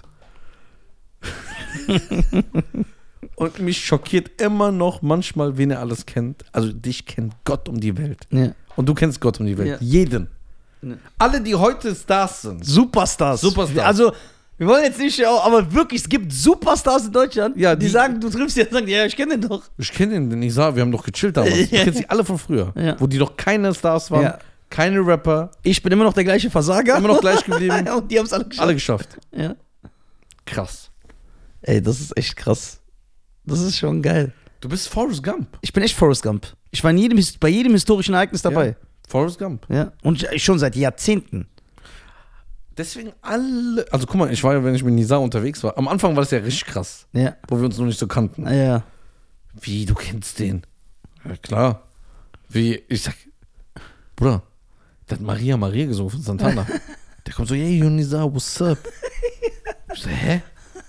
Und mich schockiert immer noch manchmal, wen er alles kennt. Also dich kennt Gott um die Welt. Ja. Und du kennst Gott um die Welt. Ja. Jeden. Ne. Alle, die heute Stars sind. Superstars. Also, wir wollen jetzt nicht, aber wirklich, es gibt Superstars in Deutschland, Ja, die sagen, du triffst die und sagen, ja, ich kenne den doch. Ich kenne den, ich sah, wir haben doch gechillt damals. Ich kenne sie alle von früher. Ja. Wo die doch keine Stars waren, Ja. keine Rapper. Ich bin immer noch der gleiche Versager. Immer noch gleich geblieben. Und die haben es alle geschafft. Alle geschafft. Ja. Krass. Ey, das ist echt krass. Das ist schon geil. Du bist Forrest Gump. Ich bin echt Forrest Gump. Ich war bei jedem historischen Ereignis dabei. Ja. Forrest Gump. Ja. Und schon seit Jahrzehnten. Deswegen alle. Also guck mal, ich war ja, wenn ich mit Nisa unterwegs war. Am Anfang war das ja richtig krass. Ja. Wo wir uns noch nicht so kannten. Ja. Wie, du kennst den? Ja, klar. Wie, ich sag, Bruder, der hat Maria gesungen von Santana. Der kommt so, hey, Nisa, what's up? Ich so, hä?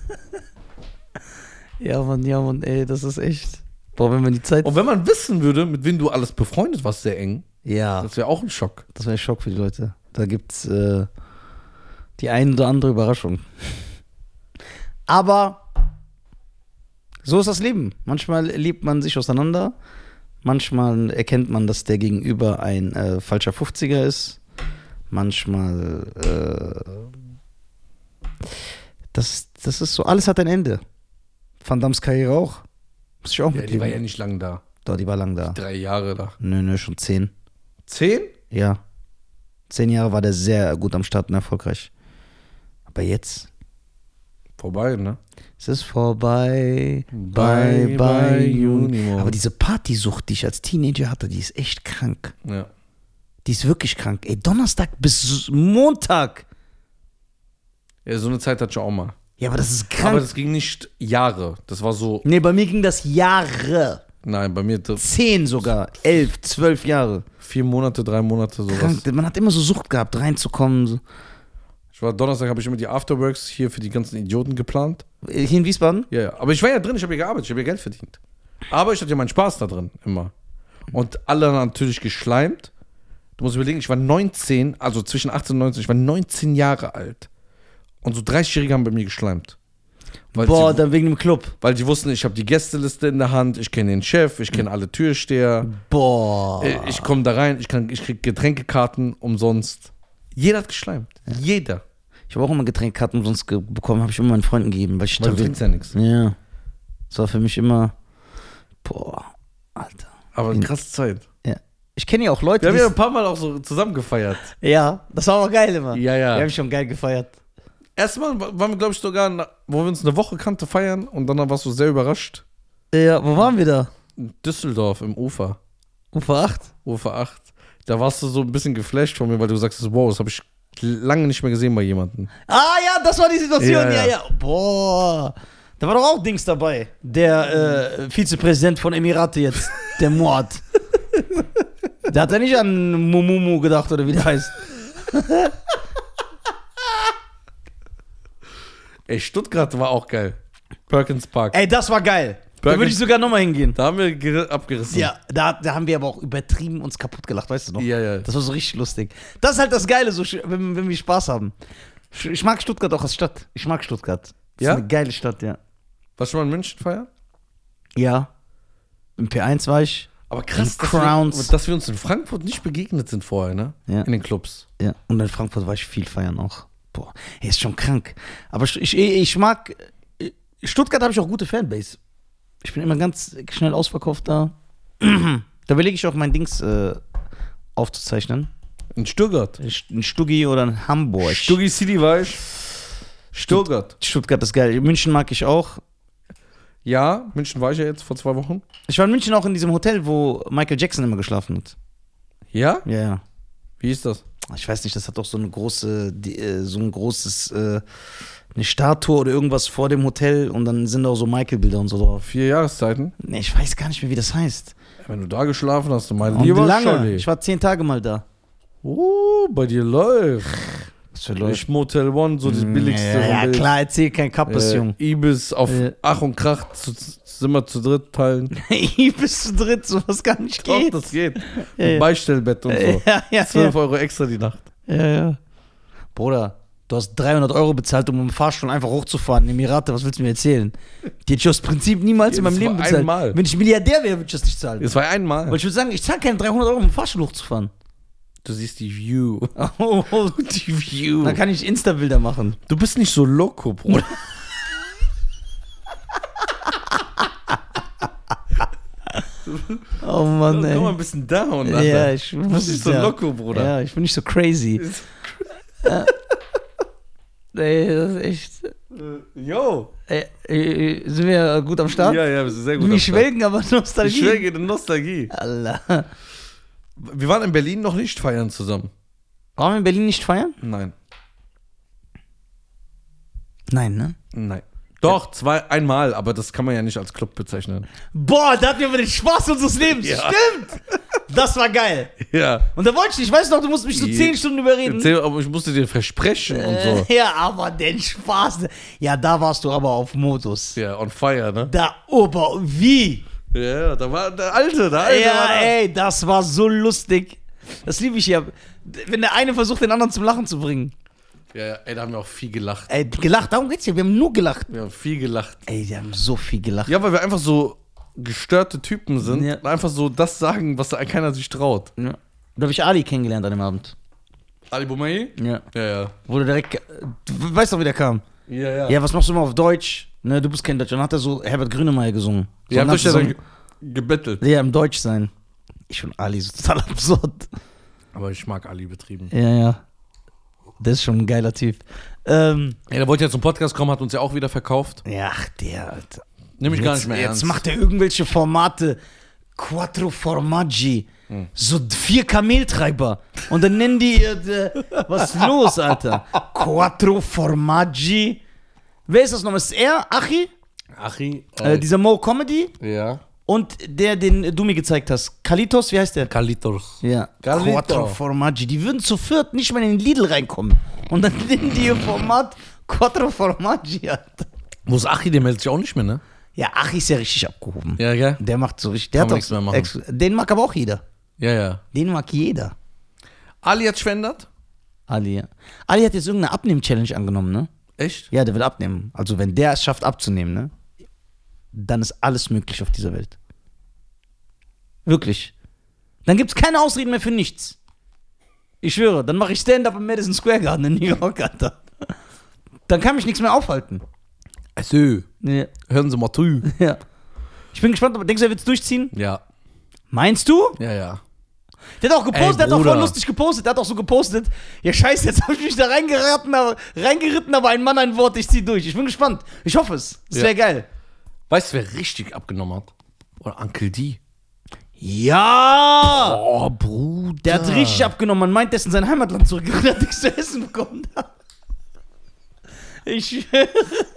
Ja, Mann, ey, das ist echt. Boah, wenn man die Zeit. Und wenn man wissen würde, mit wem du alles befreundet warst, sehr eng, Ja, das wäre auch ein Schock. das wäre ein Schock für die Leute. Da gibt's die ein oder andere Überraschung. Aber so ist das Leben. Manchmal lebt man sich auseinander. Manchmal erkennt man, dass der Gegenüber ein falscher 50er ist. Manchmal das ist so, alles hat ein Ende. Van Dams Karriere auch. Muss ich auch Ja, mitleben. die war ja nicht lang da. Doch, die war lang da. 3 Jahre da. Nö, schon 10. 10? Ja. 10 Jahre war der sehr gut am Start und erfolgreich. Aber jetzt, Vorbei, ne? es ist vorbei. Bye, bye, Junimo. Aber diese Partysucht, die ich als Teenager hatte, die ist echt krank. Ja. Die ist wirklich krank. Ey, Donnerstag bis Montag. Ja, so eine Zeit hatte ich auch mal. Ja, aber das ist krank. Aber das ging nicht Jahre. Das war so, Nee, bei mir ging das Jahre. nein, bei mir 10 sogar. 11, 12 Jahre. 4 Monate, 3 Monate, sowas. Krank. Man hat immer so Sucht gehabt, reinzukommen. So. Ich war Donnerstag, habe ich immer die Afterworks hier für die ganzen Idioten geplant. Hier in Wiesbaden? Ja, ja. Aber ich war ja drin, ich habe ja gearbeitet, ich habe ja Geld verdient. Aber ich hatte ja meinen Spaß da drin, immer. Und alle natürlich geschleimt. Du musst überlegen, ich war 19, also zwischen 18 und 19, ich war 19 Jahre alt. Und so 30-Jährige haben bei mir geschleimt. Boah, dann wegen dem Club. Weil die wussten, ich habe die Gästeliste in der Hand, ich kenne den Chef, ich kenne alle Türsteher. Boah. Ich komme da rein, ich krieg Getränkekarten umsonst. Jeder hat geschleimt. Jeder. Ich habe auch immer Getränkkarten umsonst bekommen, habe ich immer meinen Freunden gegeben. Weil du trinkst ja nichts. Ja. Das war für mich immer, boah, Alter. Aber eine krasse Zeit. Ja. Ich kenne ja auch Leute, Wir haben ja ein paar Mal auch so zusammen gefeiert. Ja, das war auch geil immer. Ja, ja. Wir haben schon geil gefeiert. Erstmal waren wir, glaube ich, sogar, wo wir uns eine Woche kannte, feiern und dann warst du sehr überrascht. Ja, wo waren wir da? In Düsseldorf im Ufer. Ufer 8? Ufer 8. Da warst du so ein bisschen geflasht von mir, weil du sagst, wow, das habe ich lange nicht mehr gesehen bei jemandem. Ah ja, das war die Situation. Ja. Ja. Boah. Da war doch auch Dings dabei. Der Vizepräsident von Emirate jetzt. Der Mord. Der hat ja nicht an Mumumu gedacht, oder wie der heißt. Ey, Stuttgart war auch geil. Perkins Park. Ey, das war geil. Da würde ich sogar nochmal hingehen. Da haben wir abgerissen. Ja, da haben wir aber auch übertrieben uns kaputt gelacht, weißt du noch? Ja, ja. Das war so richtig lustig. Das ist halt das Geile, so, wenn wir Spaß haben. Ich mag Stuttgart auch als Stadt. Ich mag Stuttgart. Das Ja? ist eine geile Stadt, ja. Warst du schon mal in München feiern? Ja. Im P1 war ich. Aber krass, In Crowns. dass wir uns in Frankfurt nicht begegnet sind vorher, ne? Ja. In den Clubs. Ja. Und in Frankfurt war ich viel feiern auch. Boah, er ist schon krank. Aber ich mag. Stuttgart habe ich auch gute Fanbase. Ich bin immer ganz schnell ausverkauft da. Da überlege ich auch mein Dings aufzuzeichnen. In Stuttgart. In Stuggi oder in Hamburg. Stuggi City war ich. Stuttgart. Stuttgart ist geil. München mag ich auch. Ja, München war ich ja jetzt vor 2 Wochen. Ich war in München auch in diesem Hotel, wo Michael Jackson immer geschlafen hat. Ja? Ja, ja. Wie ist das? Ich weiß nicht, das hat doch so eine große, eine Statue oder irgendwas vor dem Hotel und dann sind da auch so Michael-Bilder und so drauf. 4 Jahreszeiten. Nee, ich weiß gar nicht mehr, wie das heißt. Wenn du da geschlafen hast, mein Und lieber lange. Scholli. Ich war 10 Tage mal da. Bei dir läuft. Was für Leute. Ich Motel One, so das billigste. Ja, von klar, erzähl kein Kappes, Jung. Ibis auf Ach und Krach sind wir zu dritt teilen. Ich bis zu dritt, sowas gar nicht Doch, geht. das geht. Ja, ja. Beistellbett und so. Ja. 12 Euro extra die Nacht. Ja. Bruder, du hast 300 Euro bezahlt, um im Fahrstuhl einfach hochzufahren in Emirate. Was willst du mir erzählen? Die hätte ich aus Prinzip niemals in meinem Das Leben war bezahlt. einmal. Wenn ich Milliardär wäre, würde ich das nicht zahlen. Das war einmal. Weil ich würde sagen, ich zahle keine 300 Euro, um im Fahrstuhl hochzufahren. Du siehst die View. Oh, Die View. dann kann ich Insta-Bilder machen. Du bist nicht so loco, Bruder. Oh Mann, Komm mal ey. ein bisschen down, Alter. Ja, ich Du bist nicht so loco, Bruder. Ja, ich bin nicht so crazy. Ey, das ist echt. Yo. Sind wir gut am Start? Ja, wir sind sehr gut. Wir am Start. schwelgen aber Ich Nostalgie. schwelge in Nostalgie. Allah. Wir waren in Berlin noch nicht feiern zusammen. Wollen wir in Berlin nicht feiern? Nein. Nein, ne? Nein. Doch, einmal, aber das kann man ja nicht als Club bezeichnen. Boah, da hatten wir aber den Spaß unseres Lebens. Ja. Stimmt. Das war geil. Ja. Und da wollte ich nicht, weißt du noch, du musst mich so 10 Stunden überreden. Erzähl, aber ich musste dir versprechen und so. Ja, aber den Spaß. Ja, da warst du aber auf Modus. Ja, on fire, ne? Da ober, wie? Ja, da war der Alte, war Ja, da. ey, das war so lustig. Das liebe ich ja. Wenn der eine versucht, den anderen zum Lachen zu bringen. Ja, ey, da haben wir auch viel gelacht. Ey, gelacht, darum geht's ja. Wir haben nur gelacht. Wir haben viel gelacht. Ey, wir haben so viel gelacht. Ja, weil wir einfach so gestörte Typen sind Ja. und einfach so das sagen, was da keiner sich traut. Ja. Da habe ich Ali kennengelernt an dem Abend. Ali Boumaier? Ja. Ja. Wurde direkt. Du weißt doch, wie der kam. Ja. Ja, was machst du immer auf Deutsch? Ne, du bist kein Deutscher. Dann hat er so Herbert Grönemeyer gesungen. So, Ihr habt dann euch ja hat er dann gebettelt. ja, im Deutsch sein. Ich und Ali, so total absurd. Aber ich mag Ali betrieben. Ja. Das ist schon ein geiler Typ. Ja, der wollte ja zum Podcast kommen, hat uns ja auch wieder verkauft. Ja, ach, der, Alter. Nimm ich gar nicht mehr Jetzt ernst. macht er irgendwelche Formate. Quattro Formaggi. So 4 Kameltreiber. Und dann nennen die, was ist los, Alter? Quattro Formaggi. Wer ist das nochmal? Ist er? Achi? Achi. Dieser Mo Comedy? Ja. Und der, den du mir gezeigt hast. Kalitos, wie heißt der? Kalitos. Ja. Carlito. Quattro Formaggi. Die würden zu viert nicht mal in den Lidl reinkommen. Und dann nennen die ihr Format Quattro Formaggi, Alter. Wo ist Achi? Der meldet sich auch nicht mehr, ne? Ja, Achi ist ja richtig abgehoben. Ja, gell? Der macht so richtig. Der Kann man hat nichts mehr machen. Den mag aber auch jeder. Ja. Den mag jeder. Ali hat schwendert? Ali, ja. Ali hat jetzt irgendeine Abnehm-Challenge angenommen, ne? Echt? Ja, der will abnehmen. Also, wenn der es schafft, abzunehmen, ne? Dann ist alles möglich auf dieser Welt. Wirklich. Dann gibt's keine Ausreden mehr für nichts. Ich schwöre, dann mache ich Stand-up im Madison Square Garden in New York, Alter. Dann kann mich nichts mehr aufhalten. Also, Ja. hören Sie mal zu. Ja. Ich bin gespannt, aber denkst du, er wird's durchziehen? Ja. Meinst du? Ja. Der hat auch gepostet, Ey, der hat auch voll Bruder. lustig gepostet, der hat auch so gepostet, ja scheiße, jetzt habe ich mich da reingeritten, aber ein Mann, ein Wort, ich zieh durch. Ich bin gespannt. Ich hoffe es. Das wäre geil. Weißt du, wer richtig abgenommen hat? Oder Uncle D. Ja! Oh, Bruder. Der hat richtig abgenommen. Man meint, der ist in sein Heimatland zurückgegangen, der hat nichts zu essen bekommen. Ich schwöre.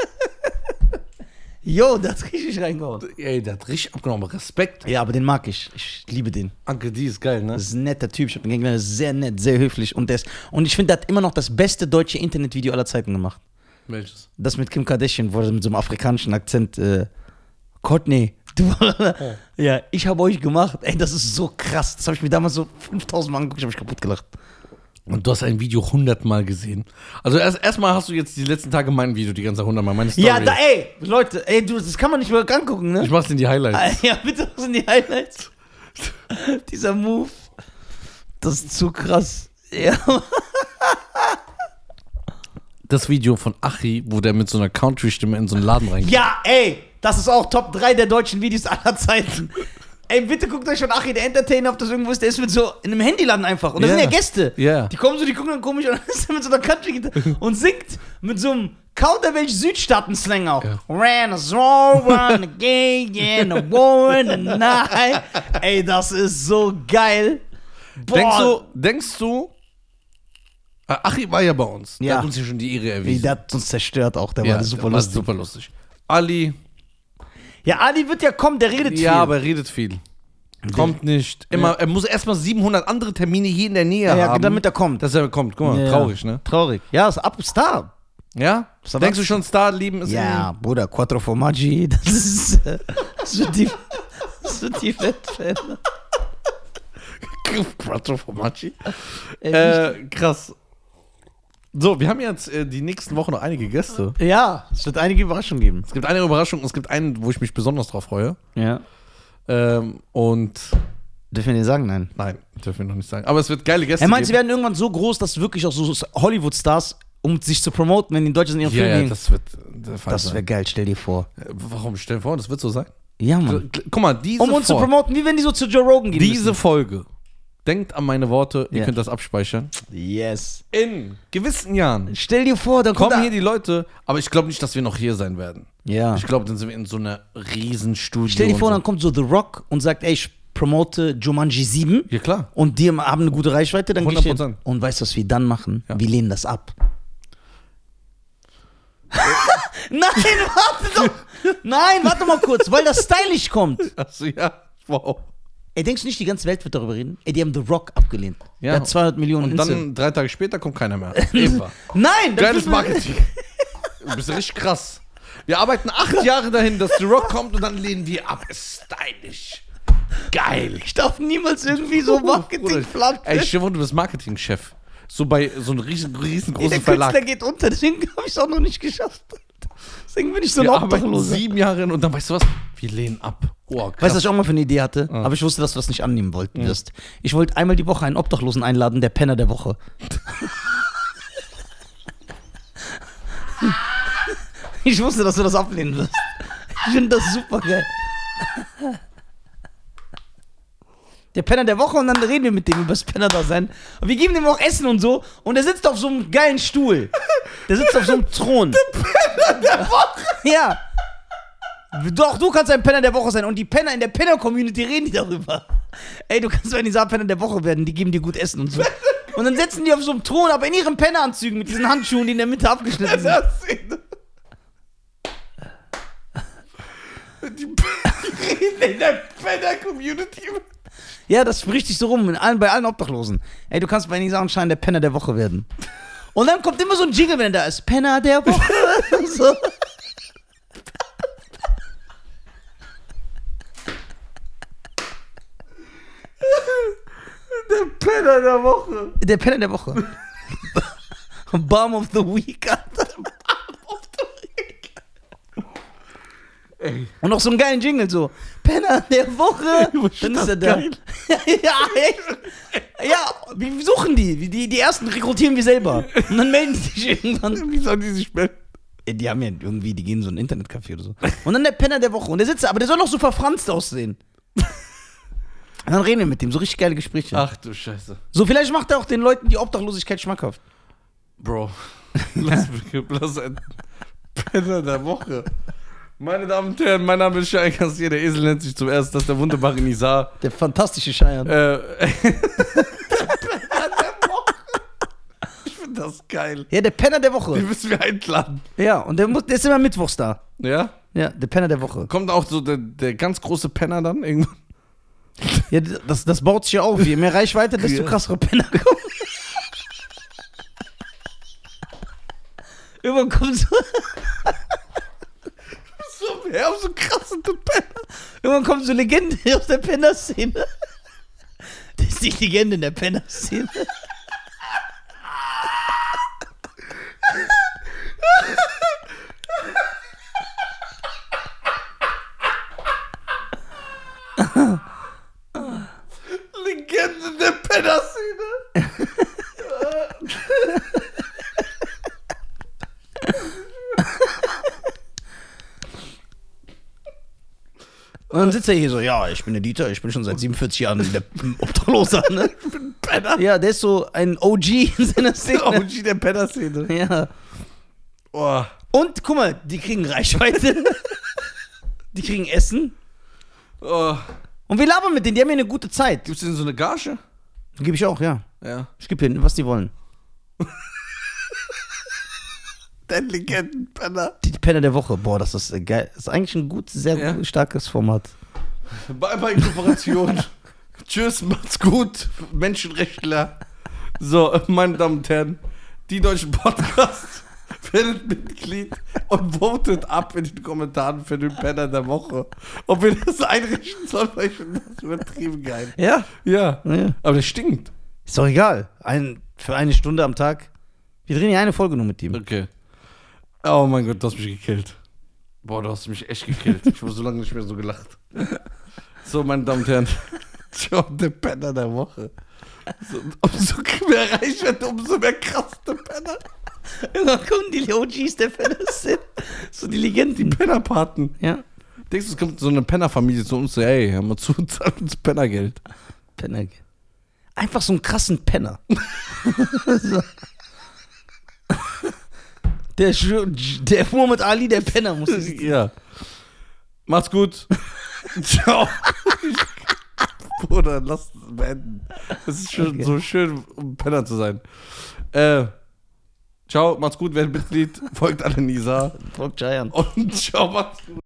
Jo, der hat richtig reingehauen. Ey, der hat richtig abgenommen. Respekt. Ja, aber den mag ich. Ich liebe den. Uncle D ist geil, ne? Das ist ein netter Typ. Ich habe ihn kennengelernt. Der ist sehr nett, sehr höflich. Und ich finde, der hat immer noch das beste deutsche Internetvideo aller Zeiten gemacht. Welches? Das mit Kim Kardashian, wo er mit so einem afrikanischen Akzent, Courtney, du, ja, ich habe euch gemacht. Ey, das ist so krass. Das habe ich mir damals so 5000 Mal angeguckt, ich habe mich kaputt gelacht. Und du hast ein Video 100 Mal gesehen. Also erstmal hast du jetzt die letzten Tage mein Video die ganze 100 Mal, meine Story. Ja, ey, Leute, ey, du, das kann man nicht mehr angucken, ne? Ich mach's in die Highlights. Ja, bitte, was sind die Highlights? Dieser Move, das ist zu krass. Ja. Das Video von Achi, wo der mit so einer Country-Stimme in so einen Laden reingeht. Ja, ey, das ist auch Top 3 der deutschen Videos aller Zeiten. Ey, bitte guckt euch schon Achi, der Entertainer, ob das irgendwo ist. Der ist mit so in einem Handyladen einfach. Und da sind ja Gäste. Ja. Die kommen so, die gucken dann komisch und dann ist er mit so einer Country-Gitarre und singt mit so einem Kauderwelsch-Südstaaten-Slang auch. Ja. Ran a small run again in a war in the night. Ey, das ist so geil. Boah. Denkst du, Achi war ja bei uns. Der Ja. hat uns hier schon die Ehre Wie, erwiesen. der hat uns zerstört auch. Der Ja, war super der lustig. super lustig. Ali, Ja, Adi wird ja kommen, der redet viel. ja, aber er redet viel. Kommt nicht. Immer, er muss erstmal 700 andere Termine hier in der Nähe Ja, haben. damit er kommt. Dass er kommt. Guck mal, Ja. traurig, ne? Traurig. Ja, ist Star. Ja? Ist er Denkst du was? schon, Star-Lieben ist Ja, Bruder, Quattro Formaggi, das wird die Fettfan. Quattro Formaggi? Ey, Krass. So, wir haben jetzt die nächsten Wochen noch einige Gäste. Ja, es wird einige Überraschungen geben. Es gibt eine Überraschung und es gibt einen, wo ich mich besonders drauf freue. Ja. Und Dürfen wir dir sagen? Nein. Nein, dürfen wir noch nicht sagen. Aber es wird geile Gäste Er meint, sie geben. werden irgendwann so groß, dass wirklich auch so Hollywood-Stars, um sich zu promoten, wenn die in Deutschland in ihren Ja, Film ja, gehen. das wird der Fall Das wäre sein. geil, stell dir vor. Warum? Stell dir vor, das wird so sein. Ja, Mann. Guck mal, diese Um uns zu promoten, wie wenn die so zu Joe Rogan gehen Diese Folge. Denkt an meine Worte, ihr Ja. könnt das abspeichern. müssen. Yes. In gewissen Jahren Stell dir vor, dann kommt kommen hier die Leute, aber ich glaube nicht, dass wir noch hier sein werden. Ja. Ich glaube, dann sind wir in so einer riesen Studio. Stell dir vor, und dann kommt so The Rock und sagt, ey, ich promote Jumanji 7 so. Ja, klar. und die haben eine gute Reichweite, dann geh ich hin. 100%. Und weißt du, was wir dann machen? Ja. Wir lehnen das ab. Nein, warte doch! Nein, warte mal kurz, weil das stylisch kommt. Achso, ja. Wow. Ey, denkst du nicht, die ganze Welt wird darüber reden? Ey, die haben The Rock abgelehnt. Ja. Der hat 200 Millionen Und Insta. dann 3 Tage später kommt keiner mehr. Eva. Nein! das Geiles ist- Marketing. Du bist richtig krass. Wir arbeiten 8 Jahre dahin, dass The Rock kommt und dann lehnen wir ab. Ist stylisch. Geil. Ich darf niemals irgendwie so Marketing-Flamme. Ey, ich schwöre, du bist Marketingchef. So bei so einem riesengroßen Der Verlag. Künstler geht unter, deswegen habe ich es auch noch nicht geschafft. Deswegen bin ich so ein Wir arbeiten Obdachloser. 7 Jahre hin und dann weißt du was? Wir lehnen ab. Oh, krass. Weißt du, was ich auch mal für eine Idee hatte? Aber ich wusste, dass du das nicht annehmen wirst. Ich wollte einmal die Woche einen Obdachlosen einladen, der Penner der Woche. Ich wusste, dass du das ablehnen wirst. Ich finde das super geil. Der Penner der Woche und dann reden wir mit dem über das Penner-Dasein. Und wir geben dem auch Essen und so. Und der sitzt auf so einem geilen Stuhl. Der sitzt auf so einem Thron. Der Penner der Woche? Ja. Doch, du kannst ein Penner der Woche sein. Und die Penner in der Penner-Community reden die darüber. Ey, du kannst ein dieser Penner der Woche werden. Die geben dir gut Essen und so. Und dann sitzen die auf so einem Thron, aber in ihren Penneranzügen mit diesen Handschuhen, die in der Mitte abgeschnitten sind. Die reden in der Penner-Community. Ja, das spricht sich so rum bei allen Obdachlosen. Ey, du kannst bei einigen Sachen scheinen der Penner der Woche werden. Und dann kommt immer so ein Jingle, wenn er da ist. Penner der Woche. So. Der Penner der Woche. Der Penner der Woche. Bomb of the Week. Ey. Und noch so einen geilen Jingle so. Penner der Woche. Dann ist er da. geil. Ja, echt. Ja, wie suchen die? Die ersten rekrutieren wir selber. Und dann melden die sich irgendwann. Wie sollen die sich melden? Die haben ja irgendwie, die gehen in so ein Internetcafé oder so. Und dann der Penner der Woche. Und der sitzt da, aber der soll noch so verfranst aussehen. Und dann reden wir mit dem, so richtig geile Gespräche. Ach du Scheiße. So, vielleicht macht er auch den Leuten die Obdachlosigkeit schmackhaft. Bro. Lass ein Penner der Woche. Meine Damen und Herren, mein Name ist Schein Kassier, der Esel nennt sich zum ersten, das ist der wunderbare Nizar. Der fantastische Scheiern. Ich finde das geil. Ja, der Penner der Den Woche. müssen wir einladen. Ja, und der ist immer mittwochs da. Ja? Ja, der Penner der Woche. Kommt auch so der ganz große Penner dann irgendwann? Ja, das baut sich ja auf. Je mehr Reichweite, desto Ja. krassere Penner kommen. Irgendwann kommt so, Wir haben so krasse Penner. irgendwann kommt so Legende aus der Penner-Szene. Das ist die Legende in der Penner-Szene. Legende der Penner-Szene. Und dann sitzt er hier so, ja, ich bin der Dieter, ich bin schon seit 47 Jahren der Obdachloser, ne? Penner. Ja, der ist so ein OG in seiner Szene. OG der Penner-Szene. Ja. Oh. Und guck mal, die kriegen Reichweite. Die kriegen Essen. Oh. Und wir labern mit denen, die haben hier eine gute Zeit. Gibt's denn so eine Gage? Gebe ich auch, ja. Ja. Ich gebe denen, was die wollen. Dein Legendenpenner. Die Penner der Woche, boah, das ist geil. Das ist eigentlich ein gut, sehr Ja. starkes Format. Bye bye Kooperation. Tschüss, macht's gut, Menschenrechtler. So, meine Damen und Herren, die deutschen Podcasts werdet Mitglied und votet ab in den Kommentaren für den Penner der Woche. Ob wir das einrichten sollen, weil ich finde das übertrieben geil. Ja? Ja, Ja. aber das stinkt. Ist doch egal. Für eine Stunde am Tag. Wir drehen ja eine Folge nur mit ihm. Okay. Oh mein Gott, du hast mich gekillt. Boah, du hast mich echt gekillt. Ich habe so lange nicht mehr so gelacht. So, meine Damen und Herren. Ciao, der Penner der Woche. So, umso mehr reich wird, umso mehr krass der Penner. Immer kommen die OGs der Penner sind. So die Legenden. Pennerpaten. Ja. Denkst du, es kommt so eine Pennerfamilie zu uns, so, ey, hör mal zu, zahl uns Pennergeld. Penner. Einfach so einen krassen Penner. So. Der Muhammad Ali, der Penner muss es. Ja. Macht's gut. Ciao. Bruder, lass es beenden. Es ist schon so schön, um Penner zu sein. Ciao, macht's gut, werdet Mitglied, folgt alle Nisa. Folgt Giant. Und ciao, macht's gut.